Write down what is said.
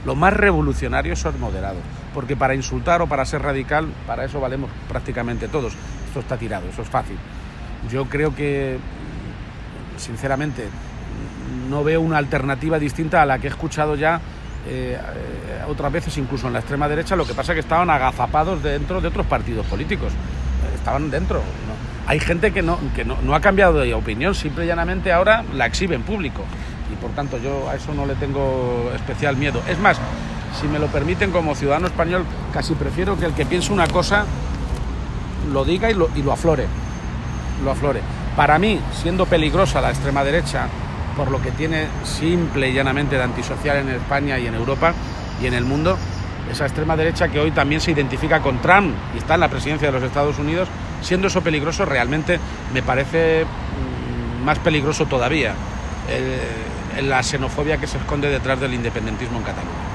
Los más revolucionarios son moderados, porque para insultar o para ser radical, para eso valemos prácticamente todos. Esto está tirado, eso es fácil. Yo creo que, sinceramente, no veo una alternativa distinta a la que he escuchado ya otras veces, incluso en la extrema derecha. Lo que pasa es que estaban agazapados dentro de otros partidos políticos, estaban dentro, ¿no? Hay gente que no ha cambiado de opinión, simple y llanamente ahora la exhibe en público, y por tanto yo a eso no le tengo especial miedo. Es más, si me lo permiten, como ciudadano español, casi prefiero que el que piense una cosa lo diga y lo aflore. Para mí, siendo peligrosa la extrema derecha, por lo que tiene simple y llanamente de antisocial en España y en Europa y en el mundo, esa extrema derecha que hoy también se identifica con Trump y está en la presidencia de los Estados Unidos, siendo eso peligroso, realmente me parece más peligroso todavía la xenofobia que se esconde detrás del independentismo en Cataluña.